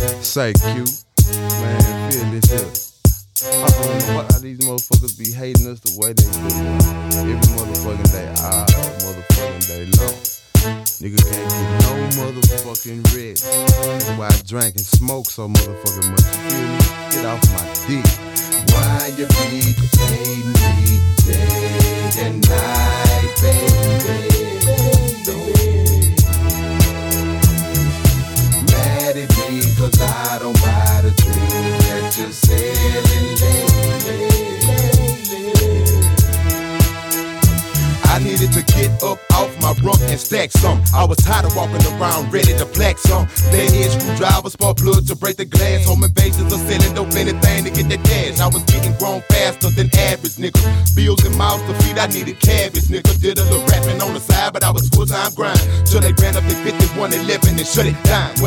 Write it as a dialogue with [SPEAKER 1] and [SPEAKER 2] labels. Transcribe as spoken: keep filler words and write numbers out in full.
[SPEAKER 1] Say Q, man, feel this here. I don't know what how these motherfuckers be hating us the way they do. Every motherfucking day, all motherfucking day long. Nigga can't get no motherfucking rest. That's why I drink and smoke so motherfucking much. You feel me? Get off my dick.
[SPEAKER 2] Why you be hating me day and night, baby? Mad at me 'cause I don't buy the dream that you're selling lately. I needed to get up off my rump and stack some. I was tired of walking around ready to black some. Flathead screwdrivers, spark plugs to break the glass. Home invasions are selling dope, anything to get the cash. I was getting grown faster than average, nigga. Bills and mouths to feed, I needed cabbage, nigga. Did a little rapping on the side, but I was full-time grind. Till they ran up to fifty-one eleven and shut it down.